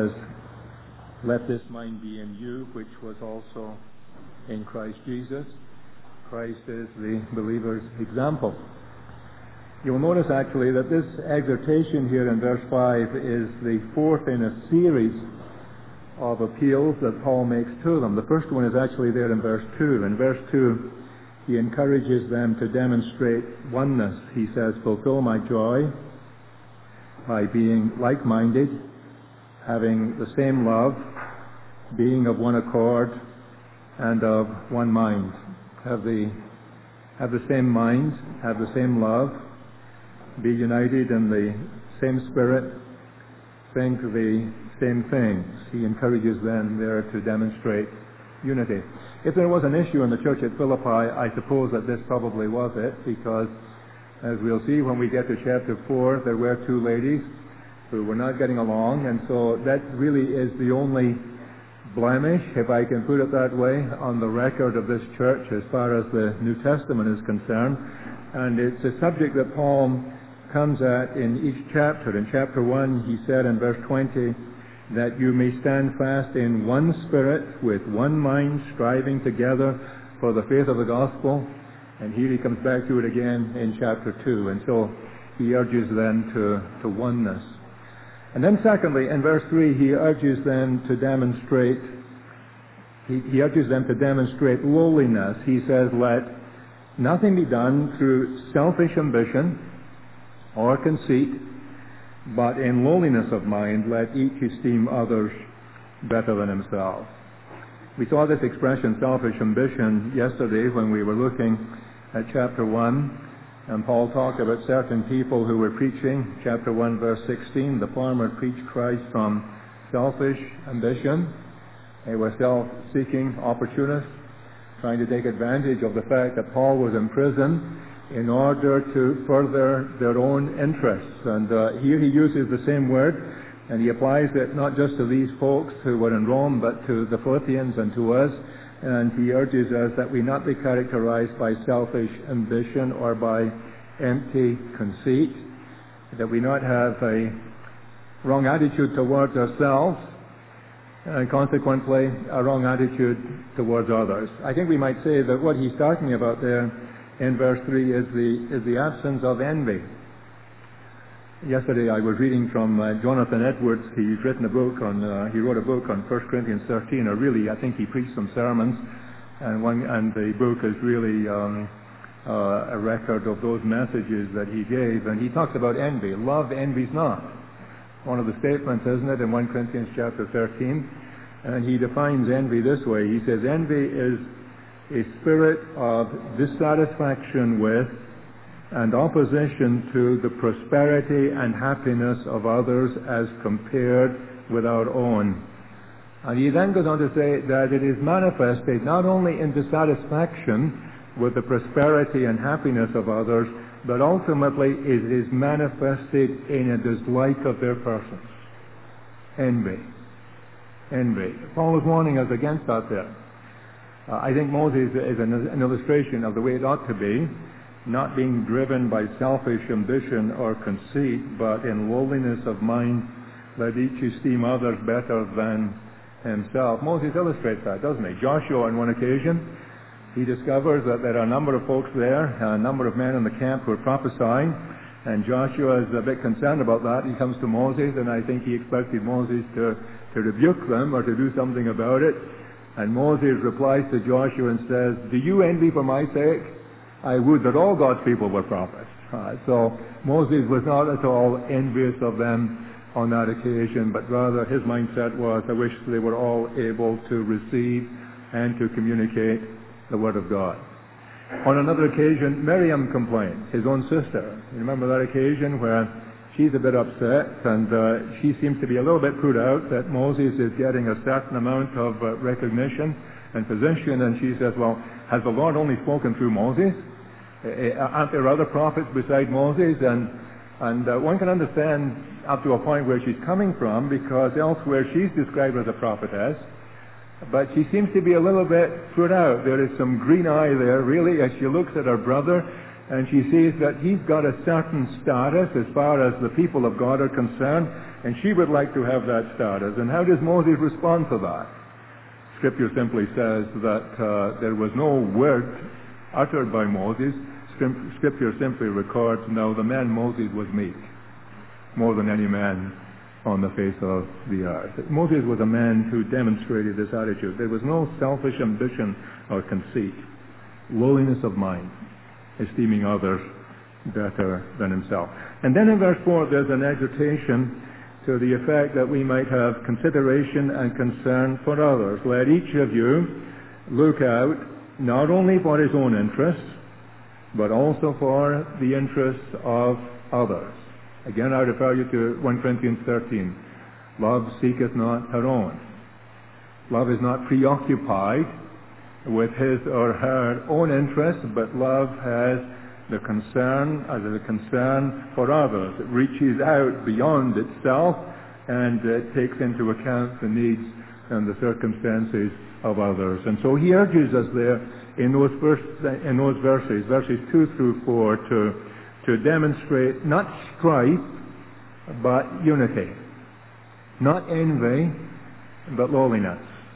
says, "Let this mind be in you, which was also in Christ Jesus." Christ is the believer's example. You'll notice actually that this exhortation here in verse 5 is the fourth in a series of appeals that Paul makes to them. The first one is actually there in verse 2. In verse 2, he encourages them to demonstrate oneness. He says, "Fulfill my joy by being like-minded, having the same love, being of one accord, and of one mind." Have the same mind, have the same love, be united in the same spirit, think the same things. He encourages them there to demonstrate unity. If there was an issue in the church at Philippi, I suppose that this probably was it, because as we'll see when we get to chapter 4, there were two ladies who were not getting along, and so that really is the only blemish, if I can put it that way, on the record of this church as far as the New Testament is concerned. And it's a subject that Paul comes at in each chapter. In chapter 1, he said in verse 20, that you may stand fast in one spirit, with one mind, striving together for the faith of the gospel. And here he comes back to it again in chapter 2. And so he urges them to oneness. And then secondly, in verse 3, he urges them to demonstrate lowliness. He says, "Let nothing be done through selfish ambition or conceit, but in lowliness of mind let each esteem others better than himself." We saw this expression, selfish ambition, yesterday when we were looking at chapter 1. And Paul talked about certain people who were preaching. Chapter 1, verse 16, the farmer preached Christ from selfish ambition. They were self-seeking opportunists, trying to take advantage of the fact that Paul was in prison in order to further their own interests. And here he uses the same word, and he applies it not just to these folks who were in Rome, but to the Philippians and to us. And he urges us that we not be characterized by selfish ambition or by empty conceit, that we not have a wrong attitude towards ourselves, and consequently a wrong attitude towards others. I think we might say that what he's talking about there in verse 3 is the absence of envy. Yesterday I was reading from Jonathan Edwards. He's written a book he wrote a book on 1 Corinthians 13, or really I think he preached some sermons, and the book is really a record of those messages that he gave, and he talks about envy. Love envies not. One of the statements, isn't it, in 1 Corinthians chapter 13? And he defines envy this way. He says, "Envy is a spirit of dissatisfaction with and opposition to the prosperity and happiness of others as compared with our own." And he then goes on to say that it is manifested not only in dissatisfaction with the prosperity and happiness of others, but ultimately it is manifested in a dislike of their persons. Envy. Envy. Paul is warning us against that there. I think Moses is an illustration of the way it ought to be, not being driven by selfish ambition or conceit, but in lowliness of mind, let each esteem others better than himself. Moses illustrates that, doesn't he? Joshua, on one occasion, he discovers that there are a number of folks there, a number of men in the camp who are prophesying, and Joshua is a bit concerned about that. He comes to Moses, and I think he expected Moses to rebuke them or to do something about it. And Moses replies to Joshua and says, "Do you envy for my sake? I would that all God's people were prophets." So Moses was not at all envious of them on that occasion, but rather his mindset was, I wish they were all able to receive and to communicate the Word of God. On another occasion, Miriam complained, his own sister. You remember that occasion where she's a bit upset, and she seems to be a little bit put out that Moses is getting a certain amount of recognition and position, and she says, "Well, has the Lord only spoken through Moses? Aren't there other prophets beside Moses?" And one can understand up to a point where she's coming from, because elsewhere she's described as a prophetess, but she seems to be a little bit put out. There is some green eye there, really, as she looks at her brother, and she sees that he's got a certain status as far as the people of God are concerned, and she would like to have that status. And how does Moses respond to that? Scripture simply says that there was no word uttered by Moses. Scripture simply records, now the man Moses was meek, more than any man on the face of the earth. Moses was a man who demonstrated this attitude. There was no selfish ambition or conceit. Lowliness of mind, esteeming others better than himself. And then in verse 4 there's an exhortation to the effect that we might have consideration and concern for others. Let each of you look out not only for his own interests, but also for the interests of others. Again, I refer you to 1 Corinthians 13. Love seeketh not her own. Love is not preoccupied with his or her own interests, but love has the concern for others. It reaches out beyond itself, and it takes into account the needs and the circumstances of others. And so he urges us there in those verses, verses 2 through 4, to demonstrate not strife, but unity. Not envy, but lowliness.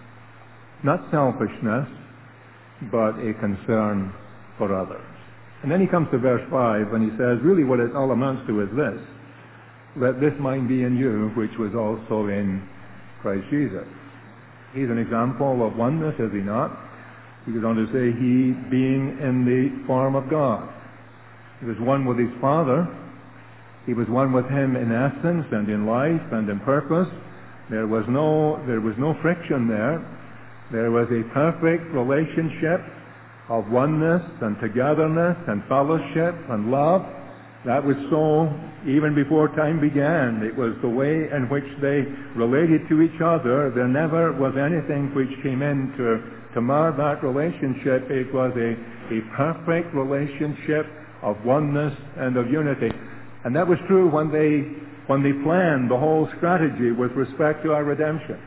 Not selfishness, but a concern for others. And then he comes to verse 5, and he says, really what it all amounts to is this: let this mind be in you, which was also in Christ Jesus. He's an example of oneness, is he not? He goes on to say, he being in the form of God. He was one with his Father. He was one with him in essence and in life and in purpose. There was no friction there. There was a perfect relationship of oneness and togetherness and fellowship and love. That was so even before time began. It was the way in which they related to each other. There never was anything which came in to mar that relationship. It was a perfect relationship of oneness and of unity. And that was true when they planned the whole strategy with respect to our redemption.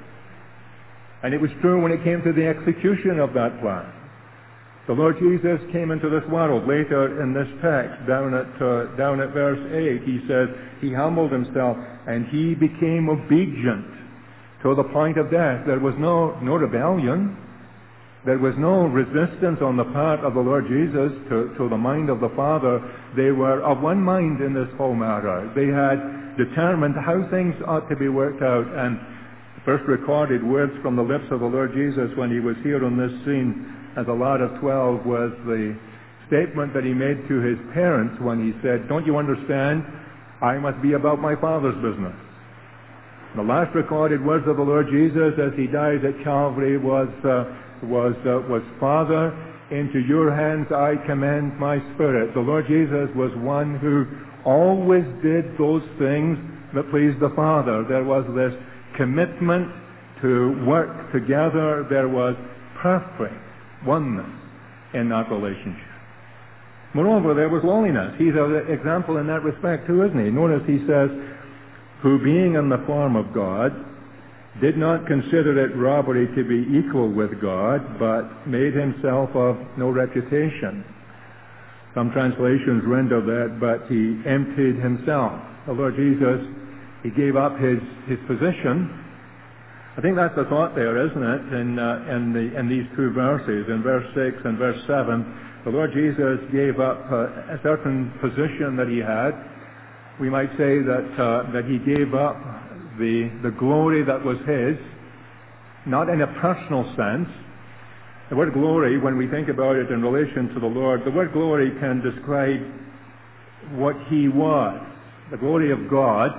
And it was true when it came to the execution of that plan. The Lord Jesus came into this world. Later in this text, down at verse 8, he says, he humbled himself and he became obedient to the point of death. There was no rebellion. There was no resistance on the part of the Lord Jesus to the mind of the Father. They were of one mind in this whole matter. They had determined how things ought to be worked out. And the first recorded words from the lips of the Lord Jesus when he was here on this scene as a lad of 12 was the statement that he made to his parents when he said, don't you understand? I must be about my Father's business. The last recorded words of the Lord Jesus as he died at Calvary was Father, into your hands I commend my spirit. The Lord Jesus was one who always did those things that pleased the Father. There was this commitment to work together. There was perfect oneness in that relationship. Moreover, there was lowliness. He's an example in that respect too, isn't he? Notice he says, who being in the form of God, did not consider it robbery to be equal with God, but made himself of no reputation. Some translations render that, but he emptied himself. The Lord Jesus, he gave up his position. I think that's the thought there, isn't it, in these two verses, in verse 6 and verse 7. The Lord Jesus gave up a certain position that he had. We might say that he gave up the glory that was his, not in a personal sense. The word glory, when we think about it in relation to the Lord, the word glory can describe what he was. The glory of God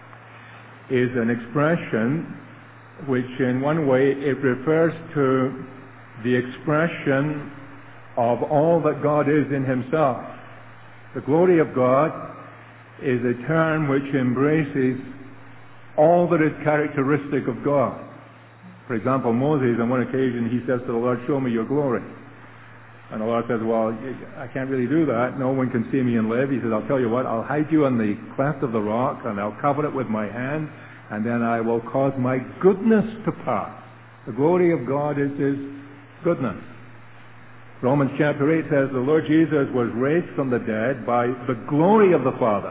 is an expression which in one way it refers to the expression of all that God is in himself. The glory of God is a term which embraces all that is characteristic of God. For example, Moses, on one occasion, he says to the Lord, show me your glory. And the Lord says, well, I can't really do that. No one can see me and live. He says, I'll tell you what, I'll hide you in the cleft of the rock, and I'll cover it with my hand, and then I will cause my goodness to pass. The glory of God is his goodness. Romans chapter 8 says the Lord Jesus was raised from the dead by the glory of the Father,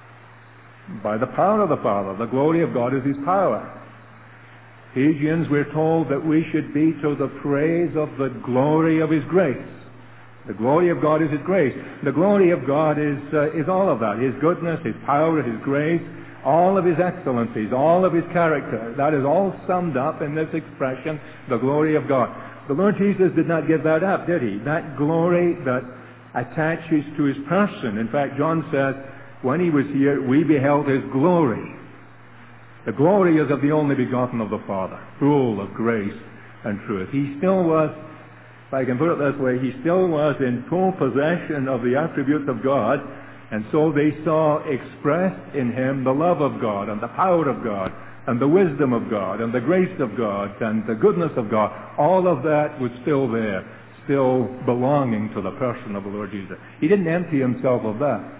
by the power of the Father. The glory of God is His power. Ephesians, we're told that we should be to the praise of the glory of His grace. The glory of God is His grace. The glory of God is all of that. His goodness, His power, His grace, all of His excellencies, all of His character. That is all summed up in this expression, the glory of God. The Lord Jesus did not give that up, did He? That glory that attaches to His person. In fact, John says, when He was here, we beheld His glory. The glory is of the only begotten of the Father, full of grace and truth. He still was, if I can put it this way, He still was in full possession of the attributes of God, and so they saw expressed in Him the love of God and the power of God and the wisdom of God and the grace of God and the goodness of God. All of that was still there, still belonging to the person of the Lord Jesus. He didn't empty Himself of that.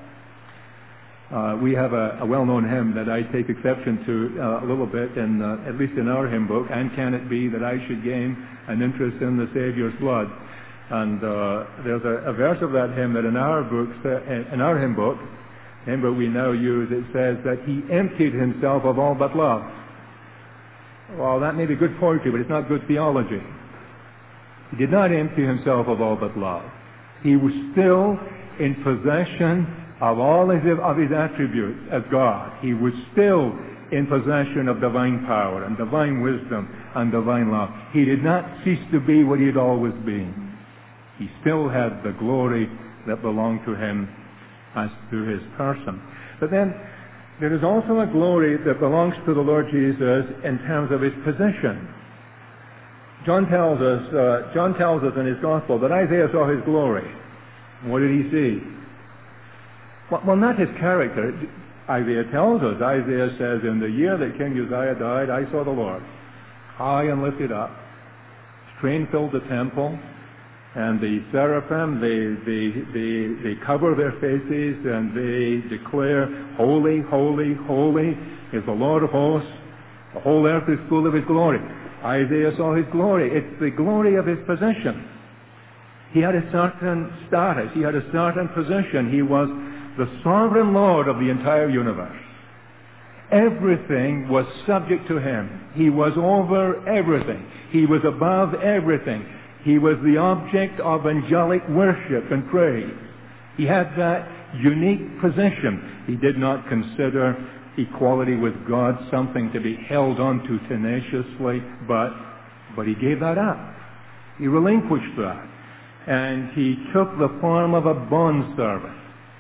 We have a well-known hymn that I take exception to a little bit, at least in our hymn book, "And Can It Be That I Should Gain an Interest in the Savior's Blood?" And there's a verse of that hymn that in our hymn book we now use, it says that He emptied Himself of all but love. Well, that may be good poetry, but it's not good theology. He did not empty Himself of all but love. He was still in possession of all of His attributes as God. He was still in possession of divine power and divine wisdom and divine love. He did not cease to be what He had always been. He still had the glory that belonged to Him as to His person. But then there is also a glory that belongs to the Lord Jesus in terms of His position. John tells us in his Gospel that Isaiah saw His glory. What did he see? Well, not His character. Isaiah tells us. Isaiah says, "In the year that King Uzziah died, I saw the Lord, high and lifted up. His train filled the temple, and the seraphim, they cover their faces, and they declare, 'Holy, holy, holy is the Lord of hosts. The whole earth is full of His glory.'" Isaiah saw His glory. It's the glory of His position. He had a certain status. He had a certain position. He was the sovereign Lord of the entire universe. Everything was subject to Him. He was over everything. He was above everything. He was the object of angelic worship and praise. He had that unique position. He did not consider equality with God something to be held on to tenaciously, but He gave that up. He relinquished that. And He took the form of a bondservant.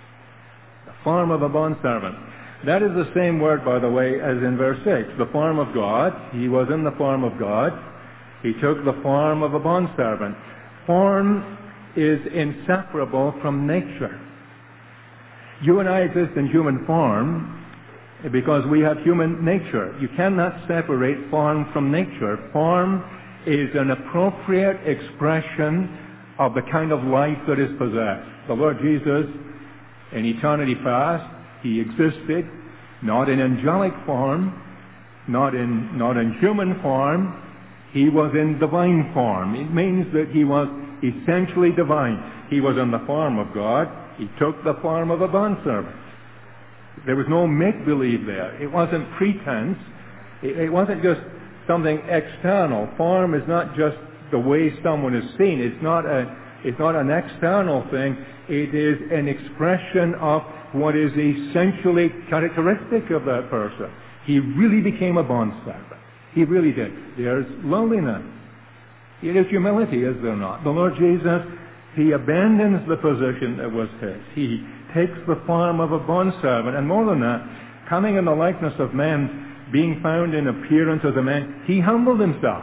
Form of a bondservant. That is the same word, by the way, as in verse 6. The form of God. He was in the form of God. He took the form of a bondservant. Form is inseparable from nature. You and I exist in human form because we have human nature. You cannot separate form from nature. Form is an appropriate expression of the kind of life that is possessed. The Lord Jesus, in eternity past, He existed not in angelic form, not in human form. He was in divine form. It means that He was essentially divine. He was in the form of God. He took the form of a bondservant. There was no make-believe there. It wasn't pretense. It wasn't just something external. Form is not just the way someone is seen. It's not an external thing. It is an expression of what is essentially characteristic of that person. He really became a bondservant. He really did. There's lowliness. It is humility, is there not? The Lord Jesus, He abandons the position that was His. He takes the form of a bondservant. And more than that, coming in the likeness of man, being found in appearance as a man, He humbled Himself.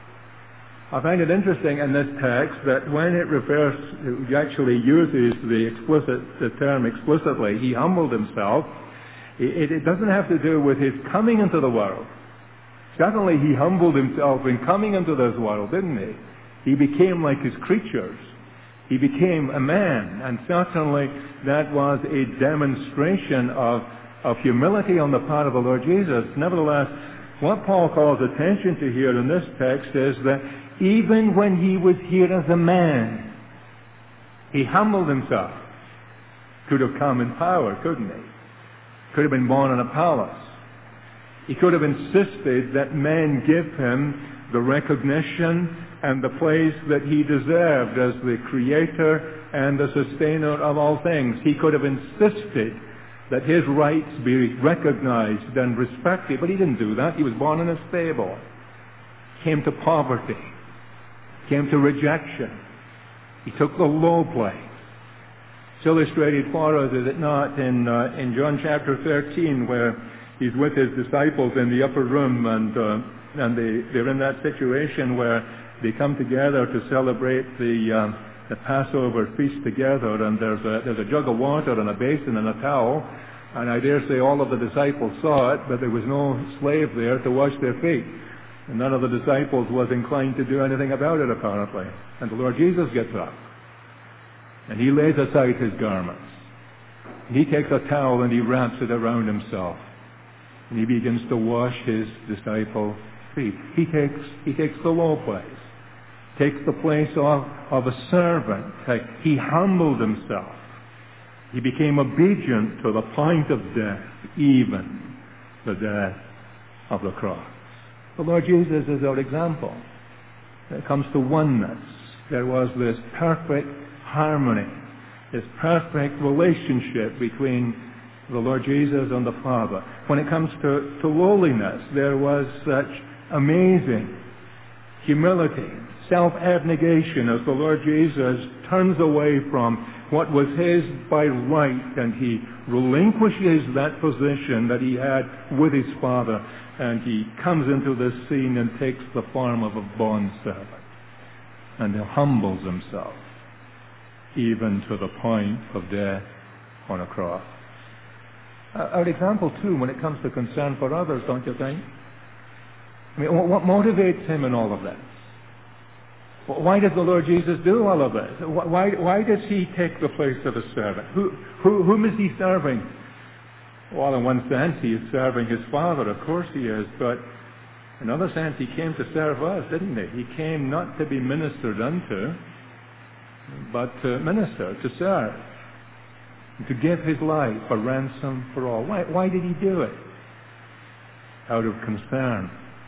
I find it interesting in this text that when it refers, it actually uses the term explicitly, He humbled Himself. It doesn't have to do with His coming into the world. Certainly He humbled Himself in coming into this world, didn't He? He became like His creatures. He became a man, and certainly that was a demonstration of humility on the part of the Lord Jesus. Nevertheless, what Paul calls attention to here in this text is that even when He was here as a man, He humbled himself. Could have come in power, couldn't he? Could have been born in a palace. He could have insisted that men give him the recognition and the place that he deserved as the creator and the sustainer of all things. He could have insisted that his rights be recognized and respected, but he didn't do that. He was born in a stable, came to poverty, came to rejection. He took the low place. It's illustrated for us, is it not, in John chapter 13, where he's with his disciples in the upper room, and they're in that situation where they come together to celebrate the Passover feast together, and there's a jug of water and a basin and a towel, and I dare say all of the disciples saw it, but there was no slave there to wash their feet. And none of the disciples was inclined to do anything about it, apparently. And the Lord Jesus gets up, and he lays aside his garments. And he takes a towel and he wraps it around himself. And he begins to wash his disciples' feet. He takes the low place, takes the place of a servant. He humbled himself. He became obedient to the point of death, even the death of the cross. The Lord Jesus is our example. When it comes to oneness, there was this perfect harmony, this perfect relationship between the Lord Jesus and the Father. When it comes to lowliness, there was such amazing humility, self-abnegation as the Lord Jesus turns away from what was his by right, and he relinquishes that position that he had with his Father, and he comes into this scene and takes the form of a bondservant, and he humbles himself even to the point of death on a cross. Our example, too, when it comes to concern for others, don't you think? I mean, what motivates him in all of this? Why does the Lord Jesus do all of this? Why does he take the place of a servant? Whom is he serving? Well, in one sense, he is serving his Father. Of course he is. But in another sense, he came to serve us, didn't he? He came not to be ministered unto, but to minister, to serve, to give his life a ransom for all. Why did he do it? Out of concern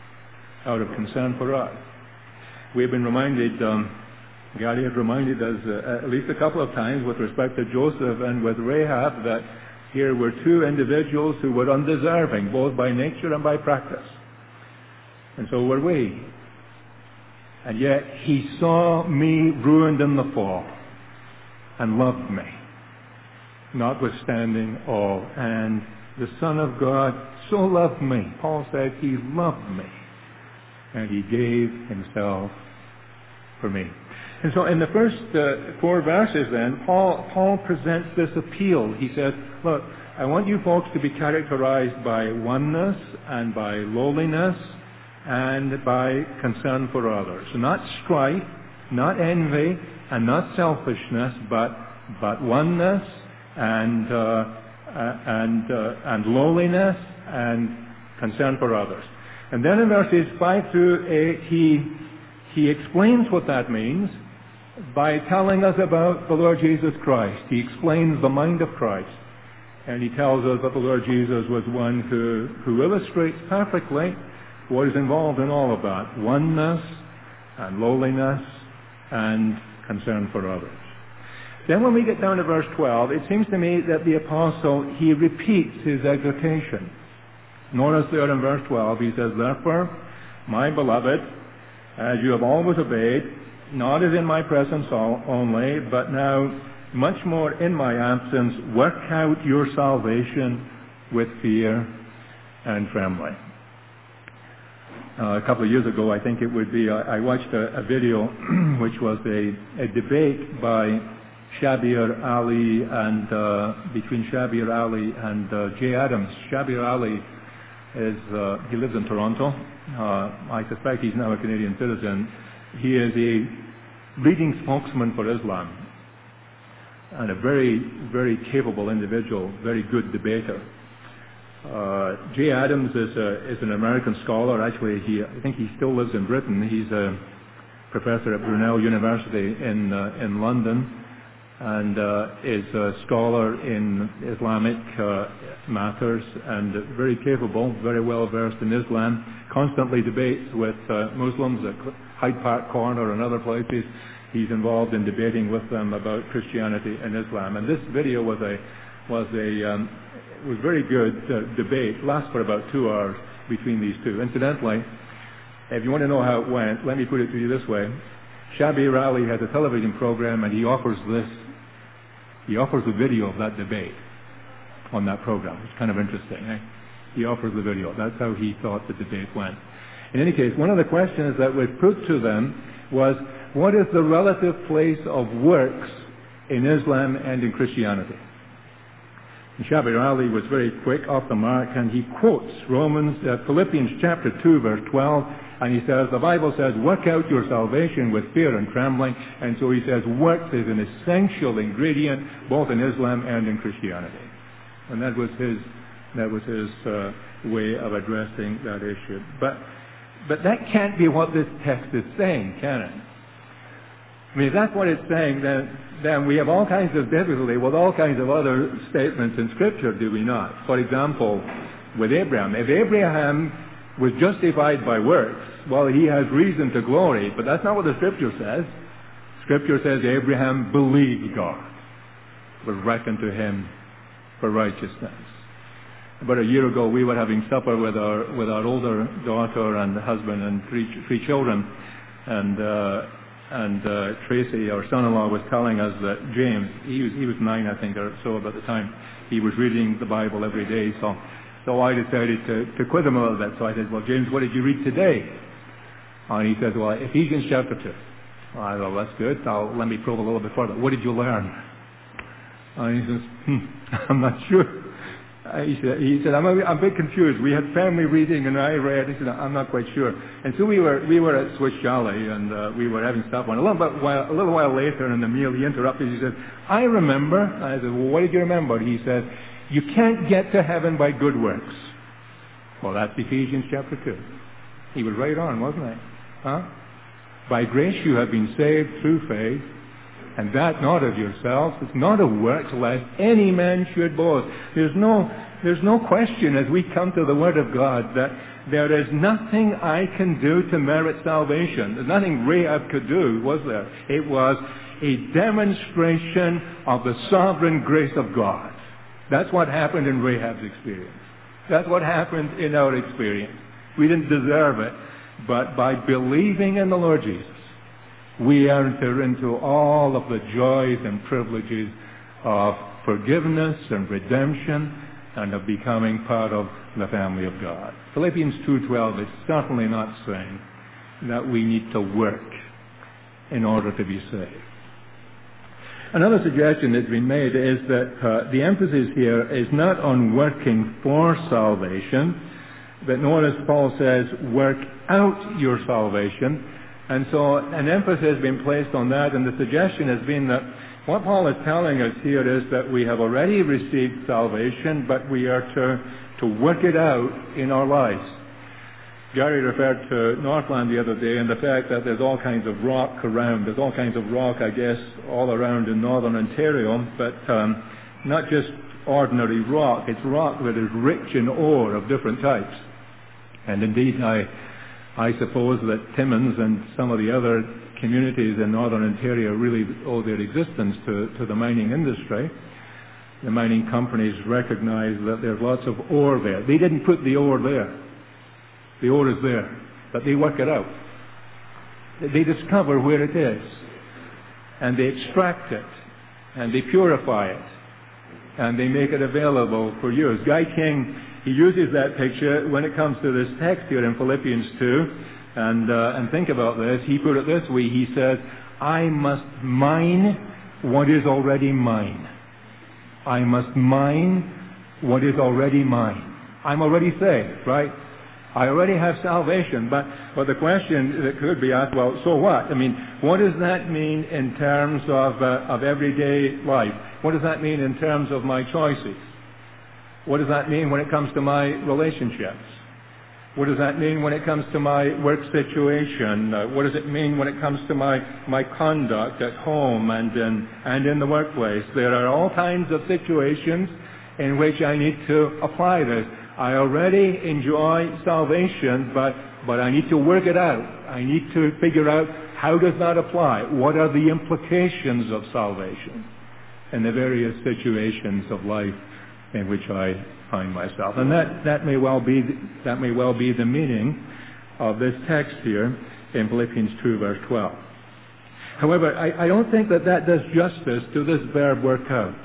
for us. We've been reminded, Gary had reminded us at least a couple of times with respect to Joseph and with Rahab, that here were two individuals who were undeserving, both by nature and by practice. And so were we. And yet he saw me ruined in the fall and loved me, notwithstanding all. And the Son of God so loved me. Paul said he loved me, and he gave himself for me. And so in the first 4 verses then, Paul presents this appeal. He says, look, I want you folks to be characterized by oneness and by lowliness and by concern for others. Not strife, not envy, and not selfishness, but oneness and lowliness and concern for others. And then in verses 5 through 8, he explains what that means by telling us about the Lord Jesus Christ. He explains the mind of Christ. And he tells us that the Lord Jesus was one who illustrates perfectly what is involved in all of that. Oneness and lowliness and concern for others. Then when we get down to verse 12, it seems to me that the apostle, he repeats his exhortation. Notice there in verse 12, he says, therefore, my beloved, as you have always obeyed, not as in my presence only, but now much more in my absence, work out your salvation with fear and trembling. A couple of years ago, I think it would be, I watched a video which was a debate by Shabir Ali and between Shabir Ali and Jay Adams. Shabir Ali he lives in Toronto. I suspect he's now a Canadian citizen. He is a leading spokesman for Islam and a very, very capable individual, very good debater. Jay Adams is an American scholar. Actually, I think he still lives in Britain. He's a professor at Brunel University in London. and is a scholar in Islamic matters, and very capable, very well versed in Islam, constantly debates with Muslims at Hyde Park Corner and other places. He's involved in debating with them about Christianity and Islam. And this video was very good debate. Lasts for about 2 hours between these two. Incidentally, if you want to know how it went, let me put it to you this way. Shabir Ali has a television program, and he offers the video of that debate on that program. It's kind of interesting. Eh? He offers the video. That's how he thought the debate went. In any case, one of the questions that was put to them was, what is the relative place of works in Islam and in Christianity? And Shabir Ali was very quick off the mark, and he quotes Philippians chapter 2, verse 12, and he says, the Bible says, work out your salvation with fear and trembling. And so he says, works is an essential ingredient both in Islam and in Christianity. And that was his way of addressing that issue. But that can't be what this text is saying, can it? I mean, if that's what it's saying, then we have all kinds of difficulty with all kinds of other statements in Scripture, do we not? For example, with Abraham. If Abraham was justified by works, well, he has reason to glory, but that's not what the Scripture says. Scripture says Abraham believed God, was reckoned to him for righteousness. About a year ago, we were having supper with our older daughter and husband and three children, and Tracy, our son-in-law, was telling us that James, he was 9, I think, or so at the time, he was reading the Bible every day. So I decided to quiz him a little bit. So I said, well, James, what did you read today? And he says, well, Ephesians chapter 2. Well, I thought, well, that's good. Let me probe a little bit further. What did you learn? And he says, I'm not sure. He said, I'm a bit confused. We had family reading, and I read. He said, I'm not quite sure. And so we were at Swiss Chalet, and we were having stuff on. A little while later in the meal, he interrupted. He said, I remember. I said, well, what did you remember? He said, you can't get to heaven by good works. Well, that's Ephesians chapter 2. He was right on, wasn't he? Huh? By grace you have been saved through faith, and that not of yourselves. It's not of works, lest any man should boast. There's no question as we come to the Word of God that there is nothing I can do to merit salvation. There's nothing Rahab could do, was there? It was a demonstration of the sovereign grace of God. That's what happened in Rahab's experience. That's what happened in our experience. We didn't deserve it, but by believing in the Lord Jesus, we enter into all of the joys and privileges of forgiveness and redemption and of becoming part of the family of God. Philippians 2:12 is certainly not saying that we need to work in order to be saved. Another suggestion that's been made is that the emphasis here is not on working for salvation, but notice Paul says, work out your salvation. And so an emphasis has been placed on that, and the suggestion has been that what Paul is telling us here is that we have already received salvation, but we are to work it out in our lives. Gary referred to Northland the other day and the fact that there's all kinds of rock around. There's all kinds of rock, I guess, all around in northern Ontario, but not just ordinary rock. It's rock that is rich in ore of different types. And indeed, I suppose that Timmins and some of the other communities in northern Ontario really owe their existence to the mining industry. The mining companies recognize that there's lots of ore there. They didn't put the ore there. The ore is there, but they work it out. They discover where it is, and they extract it, and they purify it, and they make it available for use. Guy King, he uses that picture when it comes to this text here in Philippians 2, and think about this. He put it this way. He says, I must mine what is already mine. I must mine what is already mine. I'm already saved, right? I already have salvation, but the question that could be asked, well, so what? I mean, what does that mean in terms of everyday life? What does that mean in terms of my choices? What does that mean when it comes to my relationships? What does that mean when it comes to my work situation? What does it mean when it comes to my conduct at home and in the workplace? There are all kinds of situations in which I need to apply this. I already enjoy salvation, but I need to work it out. I need to figure out, how does that apply? What are the implications of salvation in the various situations of life in which I find myself? And that may well be the meaning of this text here in Philippians 2 verse 12. However, I don't think that does justice to this verb work out.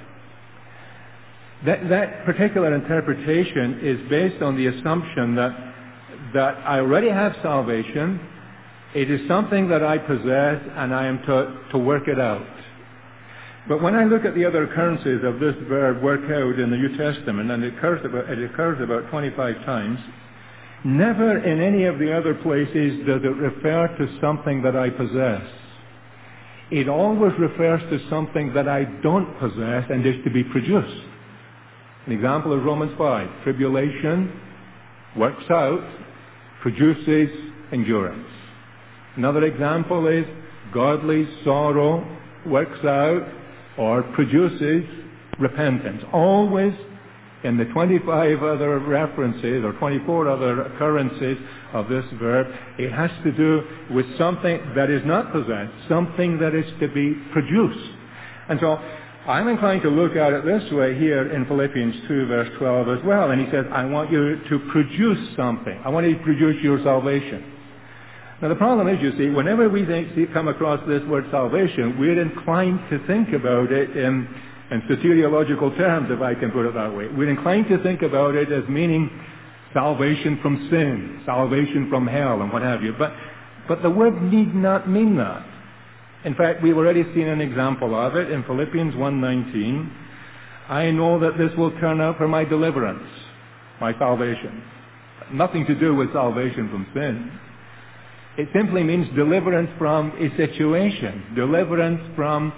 That particular interpretation is based on the assumption that I already have salvation. It is something that I possess, and I am to work it out. But when I look at the other occurrences of this verb work out in the New Testament, and it occurs about 25 times, never in any of the other places does it refer to something that I possess. It always refers to something that I don't possess and is to be produced. An example is Romans 5. Tribulation works out, produces endurance. Another example is godly sorrow works out or produces repentance. Always in the 25 other references or 24 other occurrences of this verb, it has to do with something that is not possessed, something that is to be produced. And so I'm inclined to look at it this way here in Philippians 2 verse 12 as well. And he says, I want you to produce something. I want you to produce your salvation. Now the problem is, you see, whenever we come across this word salvation, we're inclined to think about it in soteriological terms, if I can put it that way. We're inclined to think about it as meaning salvation from sin, salvation from hell, and what have you. But the word need not mean that. In fact, we've already seen an example of it in Philippians 1:19. I know that this will turn out for my deliverance, my salvation. Nothing to do with salvation from sin. It simply means deliverance from a situation, deliverance from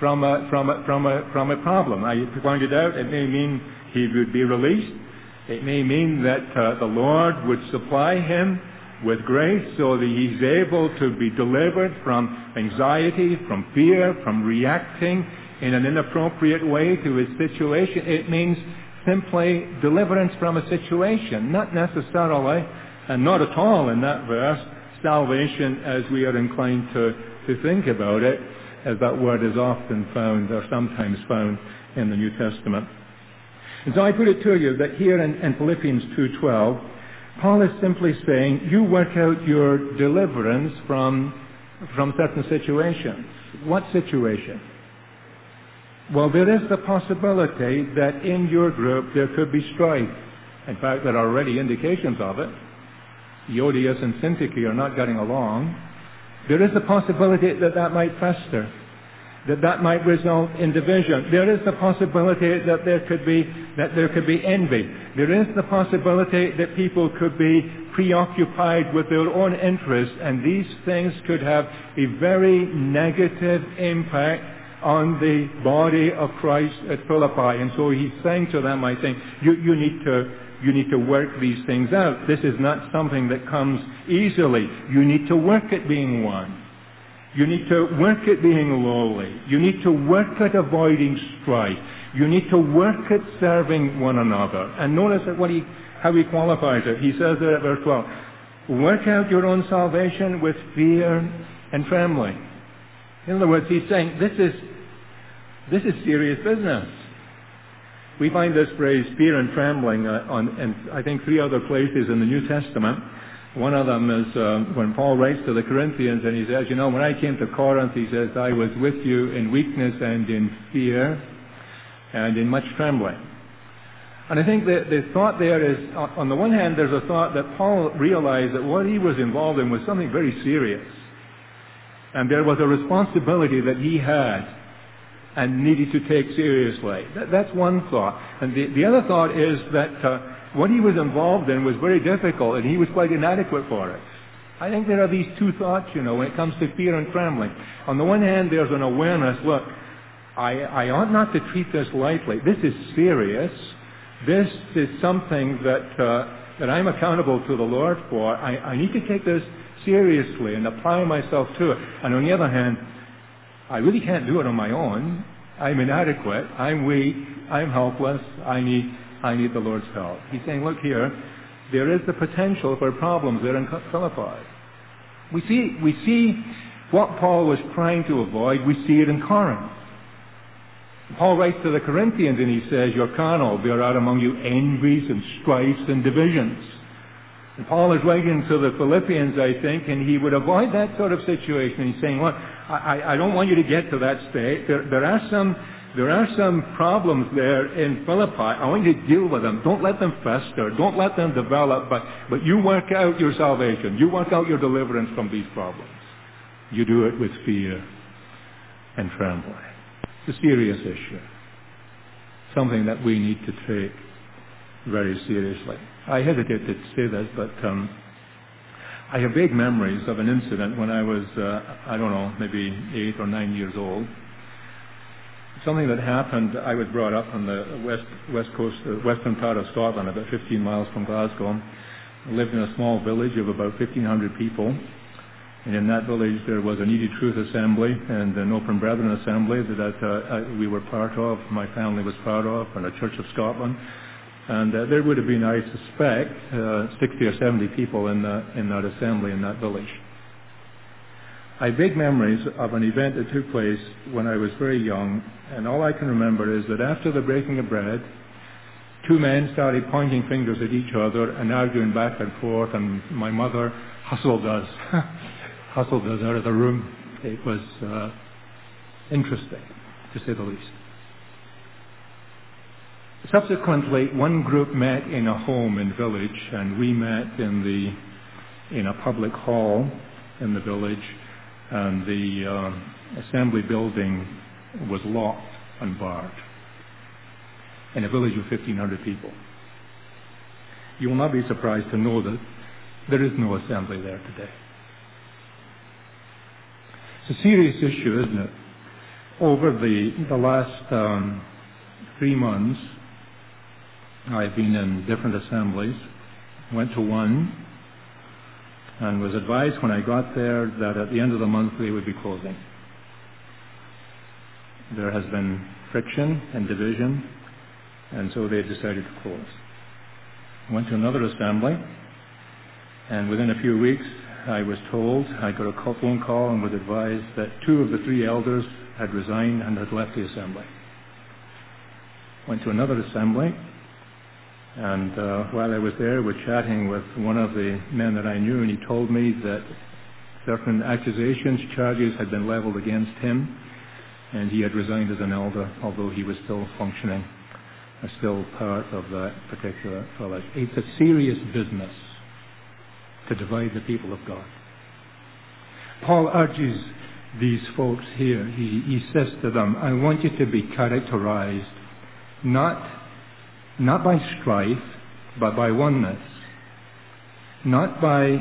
a problem. I pointed out it may mean he would be released. It may mean that the Lord would supply him with grace so that he's able to be delivered from anxiety, from fear, from reacting in an inappropriate way to his situation. It means simply deliverance from a situation, not necessarily, and not at all in that verse, salvation as we are inclined to think about it, as that word is often found or sometimes found in the New Testament. And so I put it to you that here in Philippians 2:12, Paul is simply saying, you work out your deliverance from certain situations. What situation? Well, there is the possibility that in your group there could be strife. In fact, there are already indications of it. Euodias and Syntyche are not getting along. There is the possibility that might fester, that might result in division. There is the possibility that there could be envy. There is the possibility that people could be preoccupied with their own interests, and these things could have a very negative impact on the body of Christ at Philippi. And so he's saying to them, I think, you need to work these things out. This is not something that comes easily. You need to work at being one. You need to work at being lowly. You need to work at avoiding strife. You need to work at serving one another. And notice how he qualifies it. He says there at verse 12, work out your own salvation with fear and trembling. In other words, he's saying this is serious business. We find this phrase, fear and trembling, in I think 3 other places in the New Testament. One of them is when Paul writes to the Corinthians, and he says, when I came to Corinth, he says, I was with you in weakness and in fear and in much trembling. And I think that the thought there is, on the one hand, there's a thought that Paul realized that what he was involved in was something very serious. And there was a responsibility that he had and needed to take seriously. That's one thought. And the other thought is that what he was involved in was very difficult, and he was quite inadequate for it. I think there are these two thoughts, when it comes to fear and trembling. On the one hand, there's an awareness, look, I ought not to treat this lightly. This is serious. This is something that that I'm accountable to the Lord for. I need to take this seriously and apply myself to it. And on the other hand, I really can't do it on my own. I'm inadequate. I'm weak. I'm helpless. I need the Lord's help. He's saying, look here, there is the potential for problems there in Philippi. We see what Paul was trying to avoid. We see it in Corinth. Paul writes to the Corinthians and he says, you're carnal, there are among you envies and strifes and divisions. And Paul is writing to the Philippians, I think, and he would avoid that sort of situation. He's saying, look, I don't want you to get to that state. There are some problems there in Philippi. I want you to deal with them. Don't let them fester. Don't let them develop. But you work out your salvation. You work out your deliverance from these problems. You do it with fear and trembling. It's a serious issue. Something that we need to take very seriously. I hesitate to say this, but I have vague memories of an incident when I was, maybe 8 or 9 years old. Something that happened. I was brought up on the west coast, western part of Scotland, about 15 miles from Glasgow. I lived in a small village of about 1,500 people. And in that village there was an Easy Truth Assembly and an Open Brethren Assembly that we were part of, my family was part of, and a Church of Scotland. And there would have been, I suspect, 60 or 70 people in that assembly in that village. I have vague memories of an event that took place when I was very young, and all I can remember is that after the breaking of bread, two men started pointing fingers at each other and arguing back and forth, and my mother hustled us out of the room. It was interesting, to say the least. Subsequently, one group met in a home in village, and we met in a public hall in the village, and the assembly building was locked and barred in a village of 1,500 people. You will not be surprised to know that there is no assembly there today. It's a serious issue, isn't it? Over the last 3 months, I've been in different assemblies. Went to one and was advised when I got there that at the end of the month they would be closing. There has been friction and division, and so they decided to close. Went to another assembly, and within a few weeks I was told, I got a phone call and was advised that 2 of the 3 elders had resigned and had left the assembly. Went to another assembly, and while I was there, we're chatting with one of the men that I knew, and he told me that certain accusations, charges had been leveled against him, and he had resigned as an elder, although he was still functioning, still part of that particular village. It's a serious business to divide the people of God. Paul urges these folks here. He says to them, I want you to be characterized not by strife, but by oneness. Not by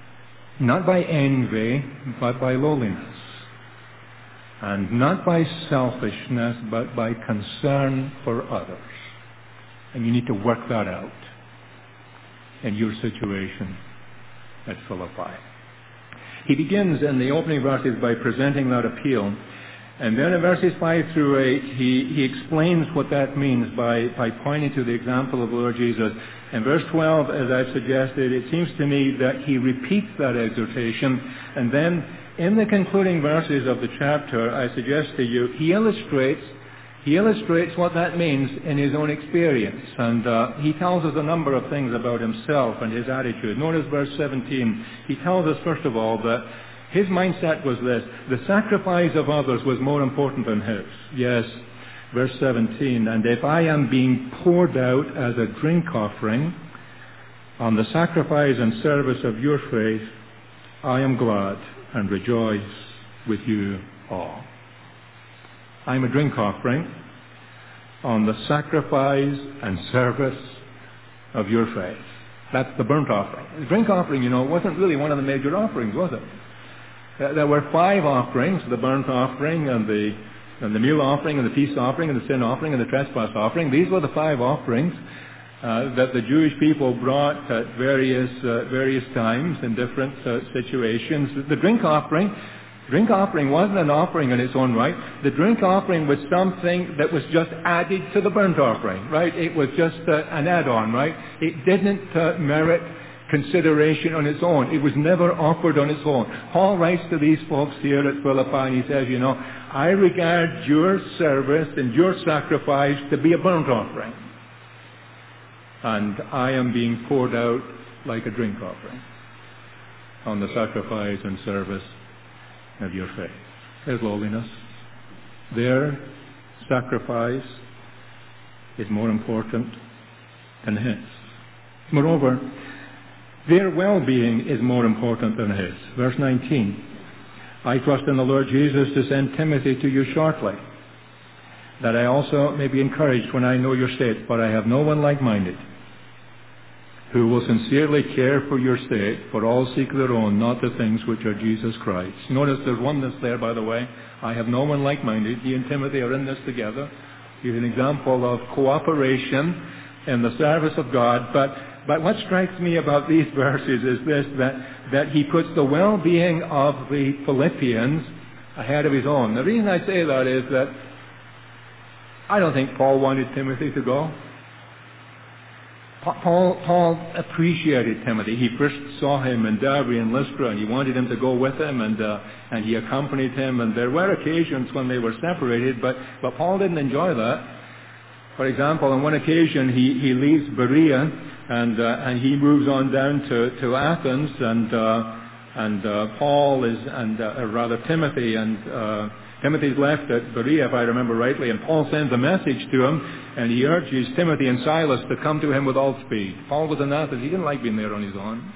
envy, but by lowliness. And not by selfishness, but by concern for others. And you need to work that out in your situation at Philippi. He begins in the opening verses by presenting that appeal. And then in verses 5 through 8, he explains what that means by pointing to the example of the Lord Jesus. In verse 12, as I've suggested, it seems to me that he repeats that exhortation. And then in the concluding verses of the chapter, I suggest to you, he illustrates what that means in his own experience. And he tells us a number of things about himself and his attitude. Notice verse 17. He tells us, first of all, that his mindset was this: the sacrifice of others was more important than his. Yes, verse 17, and if I am being poured out as a drink offering on the sacrifice and service of your faith, I am glad and rejoice with you all. I'm a drink offering on the sacrifice and service of your faith. That's the burnt offering. The drink offering, wasn't really one of the major offerings, was it? There were 5 offerings: the burnt offering and the meal offering and the peace offering and the sin offering and the trespass offering. These were the 5 offerings. that the Jewish people brought at various times in different situations. The drink offering wasn't an offering in its own right. The drink offering was something that was just added to the burnt offering, right? It was just an add-on, right? It didn't merit consideration on its own. It was never offered on its own. Paul writes to these folks here at Philippi, and he says, I regard your service and your sacrifice to be a burnt offering. And I am being poured out like a drink offering on the sacrifice and service of your faith. There's lowliness. Their sacrifice is more important than his. Moreover, their well-being is more important than his. Verse 19, I trust in the Lord Jesus to send Timothy to you shortly, that I also may be encouraged when I know your state, but I have no one like-minded who will sincerely care for your state, for all seek their own, not the things which are Jesus Christ. Notice there's oneness there, by the way. I have no one like-minded. He and Timothy are in this together. He's an example of cooperation in the service of God. But what strikes me about these verses is this, that he puts the well-being of the Philippians ahead of his own. The reason I say that is that I don't think Paul wanted Timothy to go. Paul appreciated Timothy. He first saw him in Derbe and Lystra, and he wanted him to go with him, and he accompanied him. And there were occasions when they were separated, but Paul didn't enjoy that. For example, on one occasion he leaves Berea and he moves on down to Athens, and Timothy Timothy's left at Berea, if I remember rightly, and Paul sends a message to him, and he urges Timothy and Silas to come to him with all speed. Paul was in Athens. He didn't like being there on his own.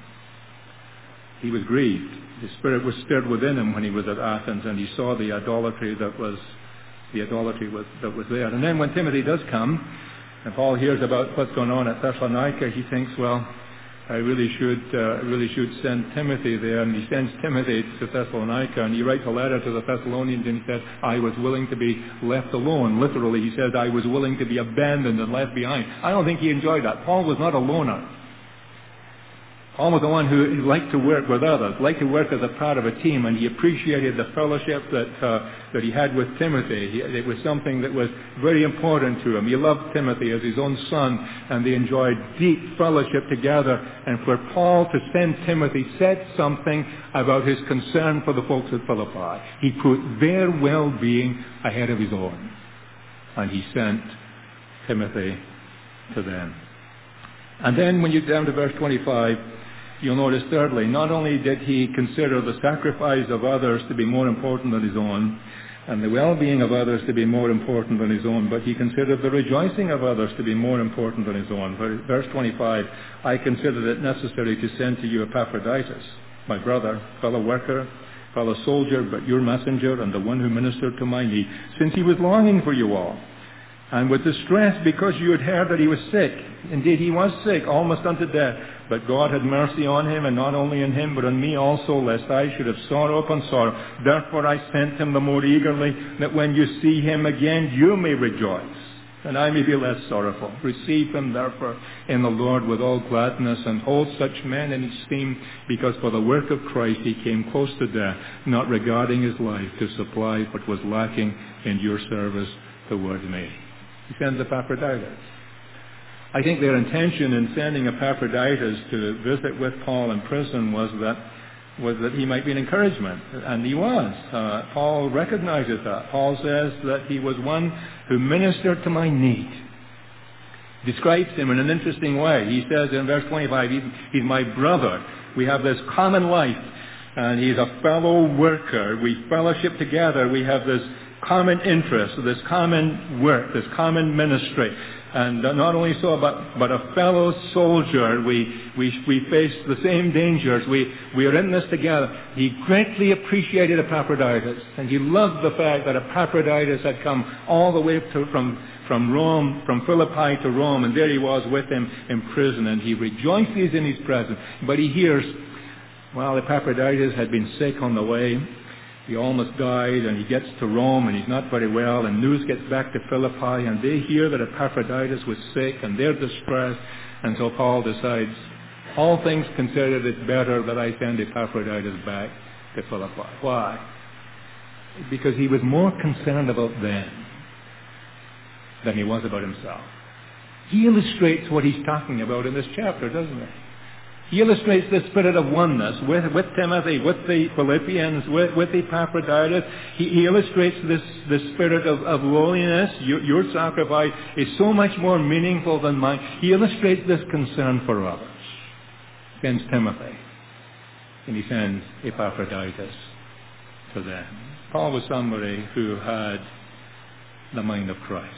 He was grieved. His spirit was stirred within him when he was at Athens, and he saw the idolatry that was there. And then when Timothy does come, and Paul hears about what's going on at Thessalonica, he thinks, well, I really should send Timothy there. And he sends Timothy to Thessalonica, and he writes a letter to the Thessalonians, and he says, I was willing to be left alone. Literally, he says, I was willing to be abandoned and left behind. I don't think he enjoyed that. Paul was not a loner. Paul was the one who liked to work with others, liked to work as a part of a team, and he appreciated the fellowship that he had with Timothy. It was something that was very important to him. He loved Timothy as his own son, and they enjoyed deep fellowship together. And for Paul to send Timothy said something about his concern for the folks at Philippi. He put their well-being ahead of his own, and he sent Timothy to them. And then when you get down to verse 25, you'll notice thirdly, not only did he consider the sacrifice of others to be more important than his own, and the well-being of others to be more important than his own, but he considered the rejoicing of others to be more important than his own. Verse 25, I considered it necessary to send to you Epaphroditus, my brother, fellow worker, fellow soldier, but your messenger and the one who ministered to my need, since he was longing for you all, and with distress because you had heard that he was sick. Indeed, he was sick, almost unto death. But God had mercy on him, and not only on him, but on me also, lest I should have sorrow upon sorrow. Therefore I sent him the more eagerly, that when you see him again, you may rejoice, and I may be less sorrowful. Receive him, therefore, in the Lord with all gladness, and hold such men in esteem, because for the work of Christ he came close to death, not regarding his life, to supply what was lacking in your service toward me. He sends Epaphroditus. I think their intention in sending Epaphroditus to visit with Paul in prison was that he might be an encouragement, and he was. Paul recognizes that. Paul says that he was one who ministered to my need. Describes him in an interesting way. He says in verse 25, he's my brother. We have this common life, and he's a fellow worker. We fellowship together. We have this common interest, this common work, this common ministry. And not only so, but a fellow soldier. We face the same dangers. We are in this together. He greatly appreciated Epaphroditus, and he loved the fact that Epaphroditus had come all the way from Rome, from Philippi to Rome, and there he was with him in prison, and he rejoices in his presence. But he hears, well, Epaphroditus had been sick on the way, He almost died, and he gets to Rome, and he's not very well, and news gets back to Philippi, and they hear that Epaphroditus was sick, and they're distressed, and so Paul decides, all things considered, it's better that I send Epaphroditus back to Philippi. Why? Because he was more concerned about them than he was about himself. He illustrates what he's talking about in this chapter, doesn't he? He illustrates the spirit of oneness with Timothy, with the Philippians, with Epaphroditus. He illustrates this spirit of lowliness. Your sacrifice is so much more meaningful than mine. He illustrates this concern for others. He sends Timothy, and he sends Epaphroditus to them. Paul was somebody who had the mind of Christ.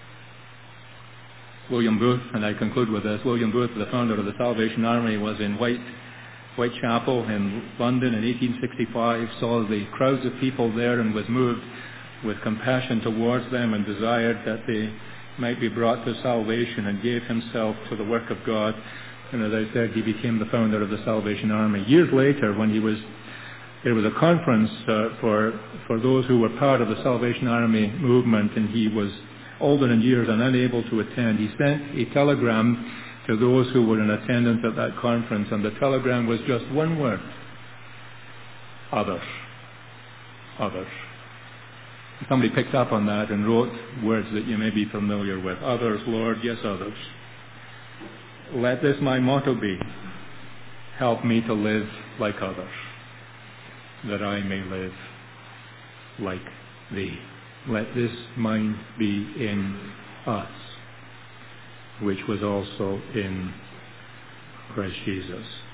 William Booth, and I conclude with this, William Booth, the founder of the Salvation Army, was in Whitechapel in London in 1865, saw the crowds of people there and was moved with compassion towards them and desired that they might be brought to salvation, and gave himself to the work of God. And as I said, he became the founder of the Salvation Army. Years later, when there was a conference for those who were part of the Salvation Army movement, and he was older in years and unable to attend, he sent a telegram to those who were in attendance at that conference, and the telegram was just one word: others. Others. Somebody picked up on that and wrote words that you may be familiar with. Others, Lord, yes, others. Let this my motto be: help me to live like others, that I may live like thee. Let this mind be in us, which was also in Christ Jesus.